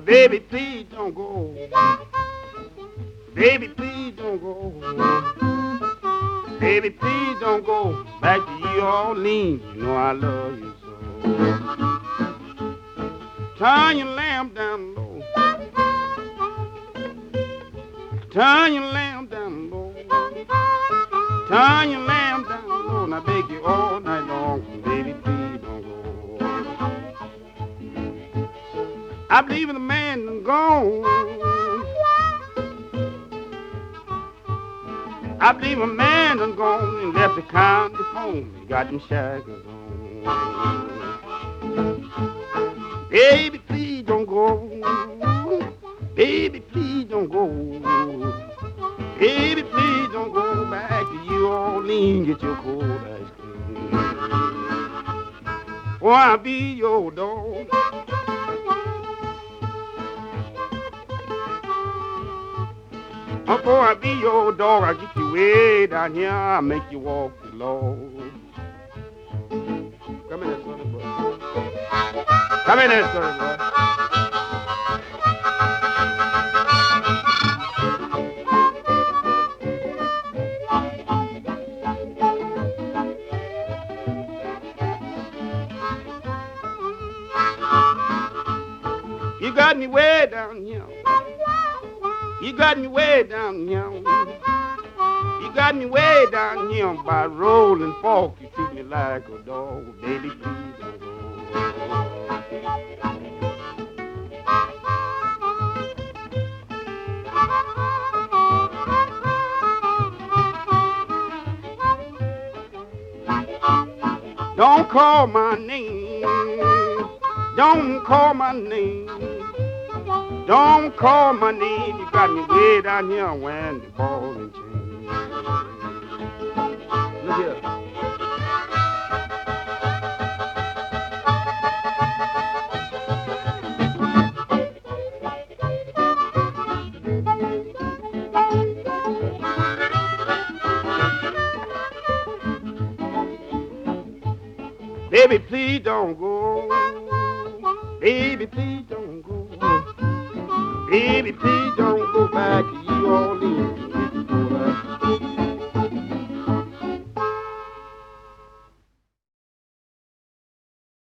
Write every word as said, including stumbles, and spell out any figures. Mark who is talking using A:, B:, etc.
A: baby, please don't go. Baby, please don't go. Baby, please don't go back to New Orleans. You know I love you so. Turn your lamp down low. Turn your lamp down low. Turn your lamp down low. And I beg you all night long, baby, please don't go. I believe in the man that's gone. I believe a man done gone and left the county home. He got them shackles on. Baby, please don't go. Baby, please don't go. Baby, please don't go back to New Orleans. Get your cold ice cream. Oh, I'll be your dog. Before I be your dog, I get you way down here. I make you walk the Lord. Come in there, sonny boy. Come in there, sonny boy. You got me way down here. You got me way down here. You got me way down here by rolling fork. You treat me like a dog, baby, please don't go. Don't call my name. Don't call my name. Don't call my name. You got me way down here when the ball and chain. Look here. Baby, please don't go. Baby, please don't go. Baby, please don't